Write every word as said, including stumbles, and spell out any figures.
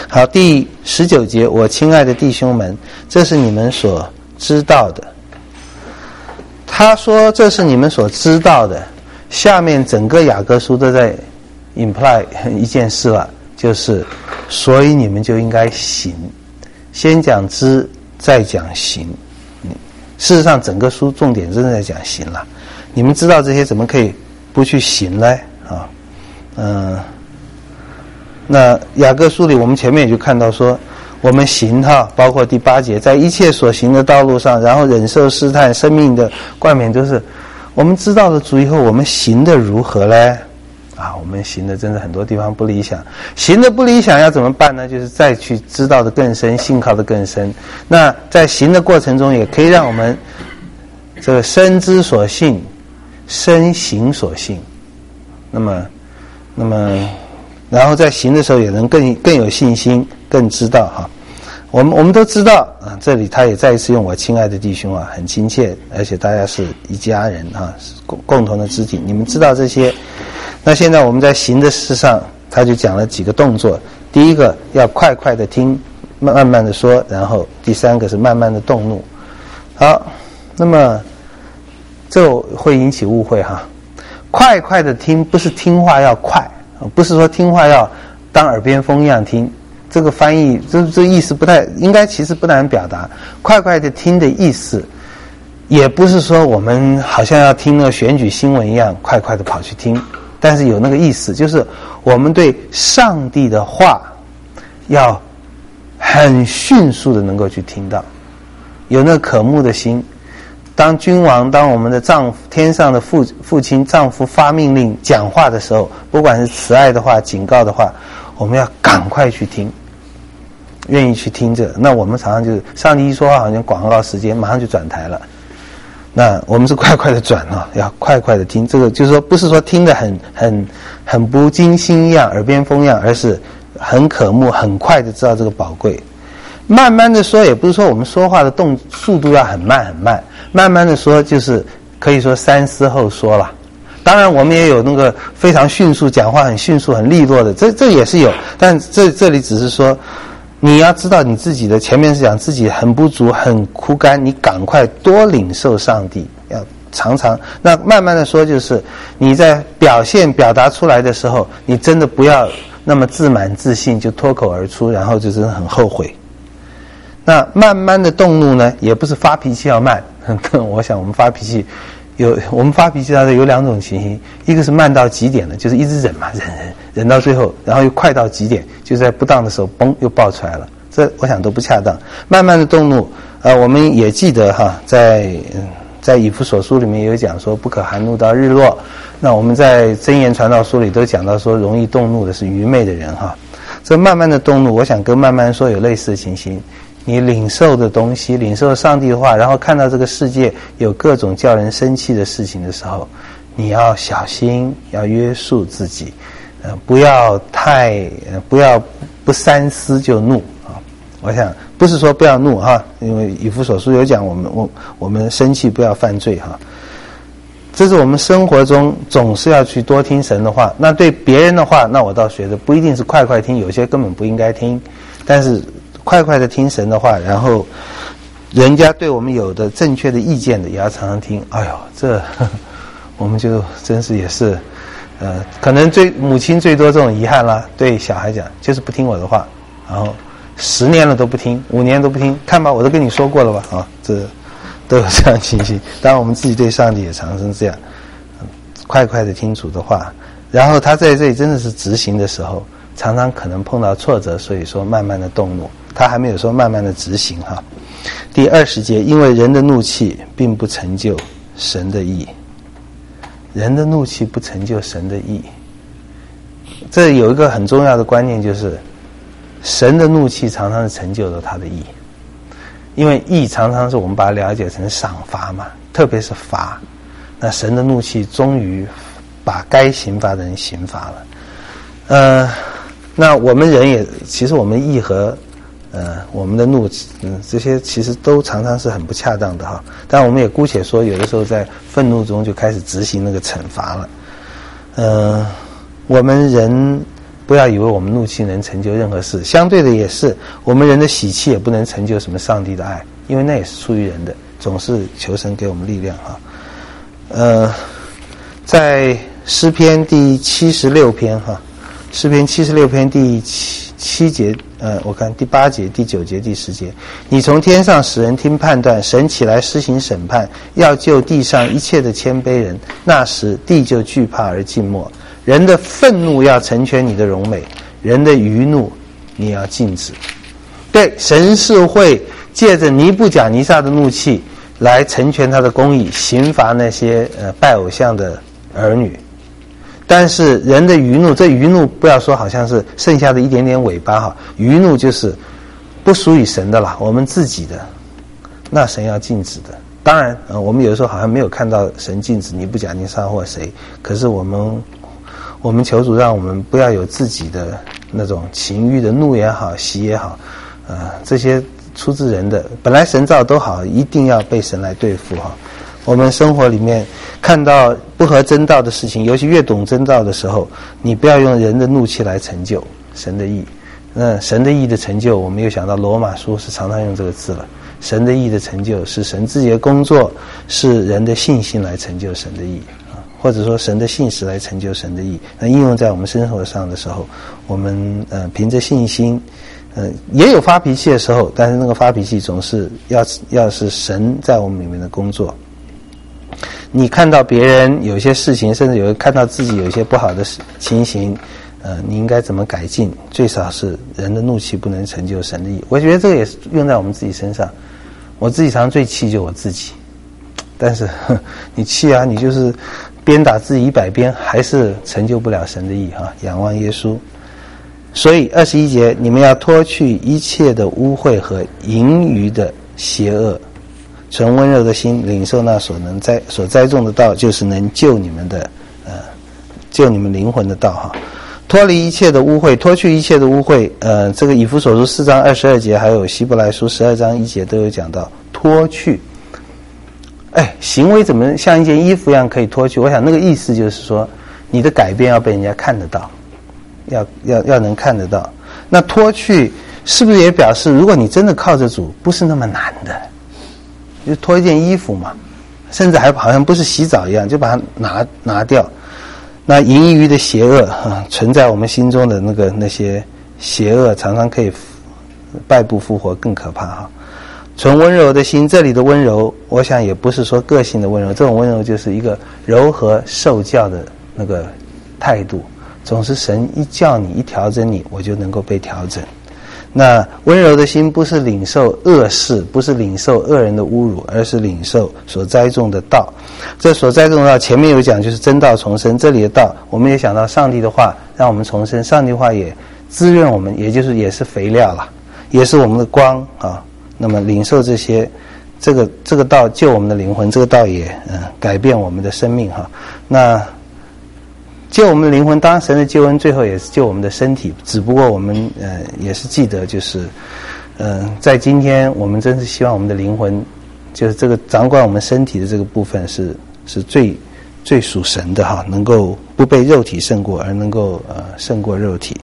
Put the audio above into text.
好，第十九节，我亲爱的弟兄们，这是你们所知道的。他说这是你们所知道的，下面整个雅各书都在 imply 一件事了，就是所以你们就应该行，先讲知再讲行。事实上整个书重点真的在讲行了，你们知道这些怎么可以不去行呢？啊，嗯，那雅各书里我们前面也就看到说，我们行哈，包括第八节，在一切所行的道路上，然后忍受试探，生命的冠冕都是我们知道了主以后，我们行的如何呢？啊，我们行的真的很多地方不理想，行的不理想要怎么办呢？就是再去知道的更深，信靠的更深。那在行的过程中，也可以让我们这个身知所信，身行所信。那么，那么，然后在行的时候也能更更有信心，更知道哈。我们我们都知道啊，这里他也再一次用我亲爱的弟兄啊，很亲切，而且大家是一家人啊，是共共同的肢体。你们知道这些。那现在我们在行的事上，他就讲了几个动作。第一个要快快的听，慢慢的说，然后第三个是慢慢的动怒。好，那么这会引起误会哈。快快的听不是听话要快，不是说听话要当耳边风一样听。这个翻译这这意思不太应该，其实不难表达。快快的听的意思，也不是说我们好像要听那个选举新闻一样，快快的跑去听。但是有那个意思，就是我们对上帝的话要很迅速的能够去听到，有那个渴慕的心。当君王，当我们的丈夫，天上的父父亲丈夫发命令讲话的时候，不管是慈爱的话，警告的话，我们要赶快去听，愿意去听这。那我们常常就是上帝一说话，好像广告时间马上就转台了。那我们是快快的转啊，要快快的听。这个就是说，不是说听得很很很不经心一样，耳边风一样，而是很渴慕，很快的知道这个宝贵。慢慢的说，也不是说我们说话的动速度要很慢很慢，慢慢的说就是可以说三思后说了。当然我们也有那个非常迅速讲话，很迅速很利落的，这这也是有，但这这里只是说你要知道你自己的，前面是讲自己很不足很枯干，你赶快多领受上帝，要常常。那慢慢的说，就是你在表现表达出来的时候，你真的不要那么自满自信就脱口而出，然后就真的很后悔。那慢慢的动怒呢，也不是发脾气要慢，我想我们发脾气有我们发脾气的有两种情形，一个是慢到极点的，就是一直忍嘛，忍忍忍到最后，然后又快到极点，就在不当的时候嘣又爆出来了，这我想都不恰当。慢慢的动怒，呃，我们也记得哈，在在以弗所书里面有讲说不可含怒到日落。那我们在箴言传道书里都讲到说，容易动怒的是愚昧的人哈。这慢慢的动怒，我想跟慢慢说有类似的情形。你领受的东西，领受上帝的话，然后看到这个世界有各种叫人生气的事情的时候，你要小心，要约束自己，呃，不要太，呃、不要不三思就怒啊。我想不是说不要怒哈，因为以弗所书有讲我们我我们生气不要犯罪哈。这是我们生活中总是要去多听神的话。那对别人的话，那我倒觉得不一定是快快听，有些根本不应该听，但是快快的听神的话，然后人家对我们有的正确的意见的也要常常听。哎呦，这呵呵我们就真是也是呃，可能最母亲最多这种遗憾啦，对小孩讲就是不听我的话，然后十年了都不听，五年都不听，看吧我都跟你说过了吧啊，这都有这样情形。当然我们自己对上帝也常常这样，快快的听主的话，然后他在这里真的是执行的时候，常常可能碰到挫折，所以说慢慢的动怒，他还没有说慢慢的执行哈。第二十节，因为人的怒气并不成就神的义，人的怒气不成就神的义。这有一个很重要的观念，就是神的怒气常常是成就了他的义，因为义常常是我们把它了解成赏罚嘛，特别是罚，那神的怒气终于把该刑罚的人刑罚了。呃那我们人也，其实我们义和呃我们的怒嗯这些其实都常常是很不恰当的哈。但我们也姑且说，有的时候在愤怒中就开始执行那个惩罚了。呃我们人不要以为我们怒气能成就任何事，相对的也是，我们人的喜气也不能成就什么上帝的爱，因为那也是出于人的，总是求神给我们力量哈。呃，在诗篇第七十六篇哈，诗篇七十六篇第七七节，呃，我看第八节、第九节、第十节，你从天上使人听判断，神起来施行审判，要救地上一切的谦卑人，那时地就惧怕而静默。人的愤怒要成全你的荣美，人的余怒你要禁止。对，神是会借着尼布甲尼撒的怒气来成全他的公义，刑罚那些呃拜偶像的儿女。但是人的余怒，这余怒不要说好像是剩下的一点点尾巴哈，余怒就是不属于神的啦，我们自己的，那神要禁止的。当然、呃、我们有的时候好像没有看到神禁止尼布甲尼撒或谁，可是我们我们求主让我们不要有自己的那种情欲的怒也好喜也好，呃，这些出自人的，本来神造都好，一定要被神来对付哈。我们生活里面看到不合真道的事情，尤其越懂真道的时候，你不要用人的怒气来成就神的义。那神的义的成就，我们又想到罗马书是常常用这个字了。神的义的成就是神自己的工作，是人的信心来成就神的义啊，或者说神的信实来成就神的义。那应用在我们生活上的时候，我们呃凭着信心，呃也有发脾气的时候，但是那个发脾气总是要要是神在我们里面的工作。你看到别人有些事情，甚至有看到自己有一些不好的情形，呃，你应该怎么改进？最少是人的怒气不能成就神的义。我觉得这个也是用在我们自己身上。我自己常常最气就我自己，但是呵你气啊，你就是鞭打自己一百鞭，还是成就不了神的义啊！仰望耶稣。所以二十一节，你们要脱去一切的污秽和盈余的邪恶。存温柔的心，领受那所能栽所栽种的道，就是能救你们的呃救你们灵魂的道哈。脱离一切的污秽，脱去一切的污秽，呃这个以弗所书四章二十二节，还有希伯来书十二章一节都有讲到脱去。哎，行为怎么像一件衣服一样可以脱去？我想那个意思就是说，你的改变要被人家看得到，要要要能看得到。那脱去是不是也表示，如果你真的靠着主，不是那么难的？就脱一件衣服嘛，甚至还好像不是洗澡一样，就把它拿拿掉。那盈余的邪恶啊，存在我们心中的那个那些邪恶，常常可以败不复活，更可怕哈。存温柔的心，这里的温柔，我想也不是说个性的温柔，这种温柔就是一个柔和受教的那个态度。总是神一叫你，一调整你，我就能够被调整。那温柔的心不是领受恶事，不是领受恶人的侮辱，而是领受所栽种的道。这所栽种的道前面有讲，就是真道重生。这里的道，我们也想到上帝的话让我们重生，上帝的话也滋润我们，也就是也是肥料了，也是我们的光啊。那么领受这些，这个这个道救我们的灵魂，这个道也嗯改变我们的生命哈。那救我们的灵魂，当然神的救恩最后也是救我们的身体，只不过我们呃也是记得，就是嗯、呃、在今天我们真是希望我们的灵魂，就是这个掌管我们身体的这个部分是是最最属神的哈，能够不被肉体胜过，而能够呃胜过肉体。